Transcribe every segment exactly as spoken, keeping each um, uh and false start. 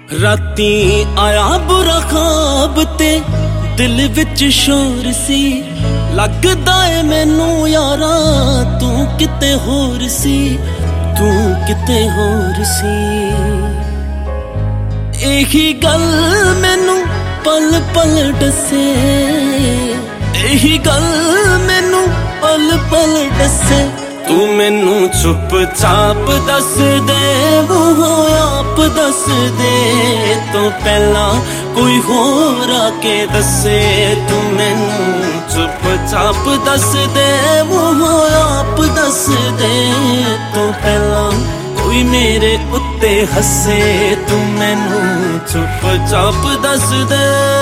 राती आया बुरा ख्वाब ते दिल विच शोर सी लगदा ए मैनू यारा तू किते होर सी तू किते होर सी। एही गल मैनू पल पल दसे एही गल मैनू पल पल दसे तू मैनू चुप चाप दस दे वो आप दस दे तो पहला कोई होर आके दसे। तू मैनू चुप चाप दस दे वो आप दस दे तो पहला कोई मेरे उत्ते हसे। तू मैनू चुप चाप दस दे।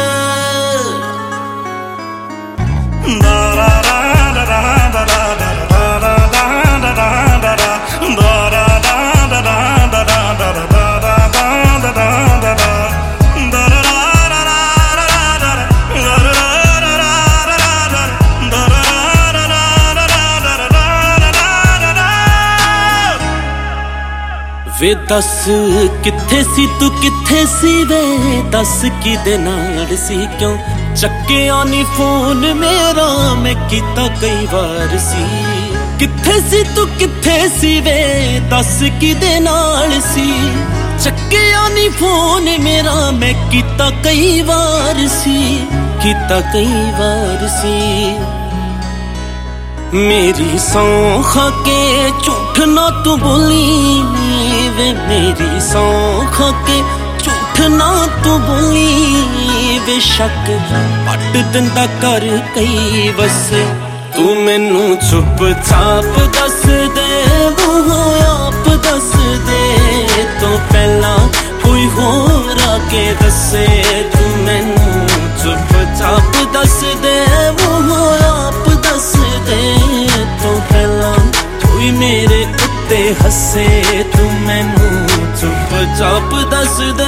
वे दस किथे सी तू किथे सी वे दस किदे नाल सी क्यों चक्किया नी फोन मेरा मैं कीता कई बार सी। किथे सी तू किथे सी वे दस किदे नाल सी चक्किया नी फोन मेरा मैं कीता कई बार सी कीता कई बार सी। मेरी सौंख के झूठ ना तू बोली वे मेरी सौंख के झूठ ना तू बोली वे शक पट दिंदा कर कई वसे। तू मैनू चुप चाप दस दे वो आप दस दे तो पहला कोई होर आके दसे। तू मैनू चुप चाप दस दे वो आप दस दे तो पहला कोई मेरे उत्ते हसे। तू मैनू चुप चाप दस दे।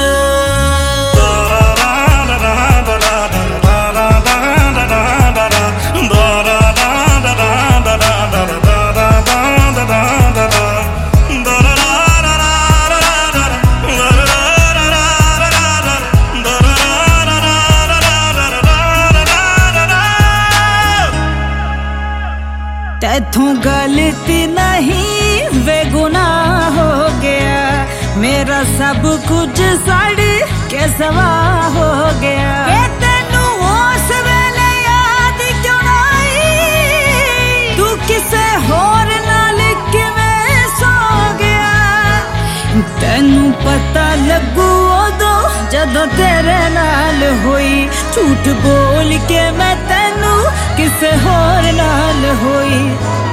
तैथों गलती नहीं वे गुनाह हो गया मेरा सब कुछ सड़ के सवा हो गया। तेनू उस वेले याद क्यों आई तू किसे होर नाल किवें सो गया। तेनू पता लगू उदों जदों तेरे नाल होई झूठ बोल के मैं तेनू किसे होर नाल होई।